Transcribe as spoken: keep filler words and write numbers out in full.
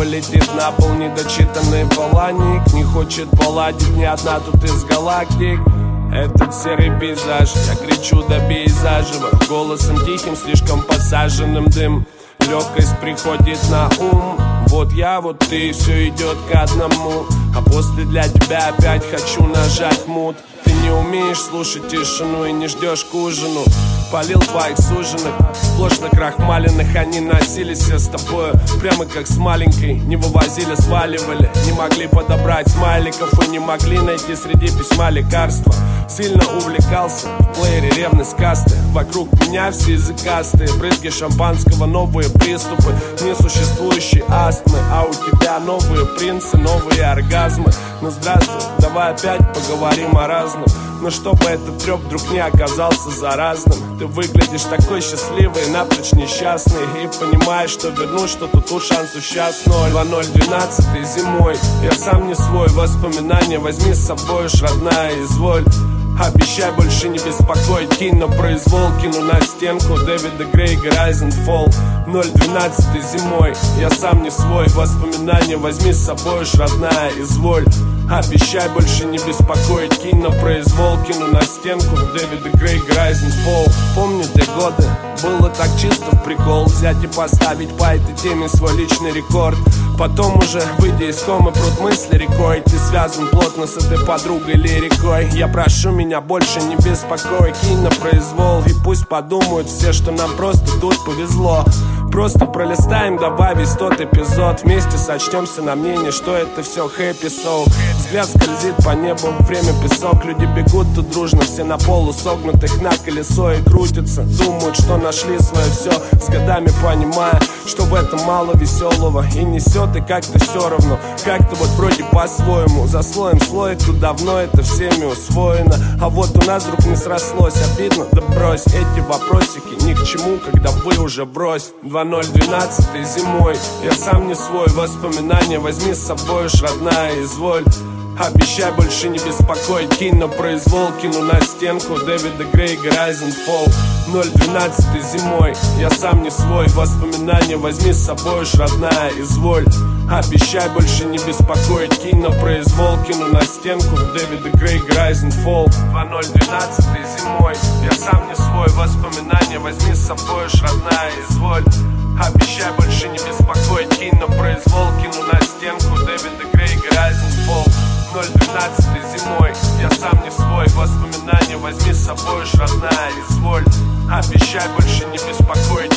снова летит на пол недочитанный Поланик. Не хочет поладить ни одна тут из галактик. Этот серый пейзаж, я кричу до пейзажева, голосом тихим, слишком посаженным дым. Легкость приходит на ум. Вот я, вот ты, все идет к одному. А после для тебя опять хочу нажать мут. Ты не умеешь слушать тишину и не ждешь к ужину. Полил твоих суженых, сплошь накрахмаленных. Они носились все с тобою, прямо как с маленькой. Не вывозили, сваливали, не могли подобрать смайликов и не могли найти среди письма лекарства. Сильно увлекался в плеере ревность касты. Вокруг меня все языкастые, брызги шампанского, новые приступы несуществующей астмы. А у тебя новые принцы, новые оргазмы. Ну здравствуй, давай опять поговорим о разном. Но чтобы этот трёп вдруг не оказался заразным. Ты выглядишь такой счастливый, напрочь несчастный. И понимаешь, что вернуть что-то тут шансу сейчас ноль. Два ноль двенадцатый зимой, я сам не свой. Воспоминания возьми с собой уж, родная, изволь. Обещай больше не беспокоить, кинь на произвол, кину на стенку Дэвида Грейга Rise and Fall. Ноль двенадцатый зимой, я сам не свой. Воспоминания возьми с собой уж, родная, изволь. Обещай больше не беспокоить, кинь на произвол, кину на стенку Дэвида Грейга Rise and Fall. Помню те годы, было так чисто в прикол взять и поставить по этой теме свой личный рекорд. Потом уже, выйдя из комы, пруд мысли рекой. Ты связан плотно с этой подругой лирикой. Я прошу меня больше не беспокоить, кинь на произвол. И пусть подумают все, что нам просто тут повезло. Просто пролистаем, давай весь тот эпизод. Вместе сочтемся на мнение, что это все хэппи-соу. Взгляд скользит по небу, время песок. Люди бегут тут дружно, все на полу согнутых на колесо и крутятся. Думают, что нашли свое все, с годами понимая, что в этом мало веселого. И несет, и как-то все равно, как-то вот вроде по-своему. За слоем слой, тут давно это всеми усвоено. А вот у нас вдруг не срослось, обидно, да брось. Эти вопросики ни к чему, когда вы уже брось. Два ноль двенадцатый зимой, я сам не свой. Воспоминания возьми с собой уж, родная, изволь. Обещай больше не беспокоить, кинь на произвол, кину на стенку Дэвида Грейга Rise and Fall. Ноль двенадцатый зимой, я сам не свой. Воспоминания возьми с собой уж, родная, изволь. Обещай больше не беспокоить, кинь на произвол, кину на стенку Дэвида Грейга Rise and Fall. Два ноль двенадцатый зимой, я сам не свой. Воспоминания возьми с собой уж, родная, изволь. Обещай больше не беспокоить, кинь на произвол, кину на стенку Дэвида Грейга Rise and Fall. Ноль двенадцатый зимой, я сам не свой. Воспоминания возьми с собой уж, родная, изволь. Обещай больше не беспокоить,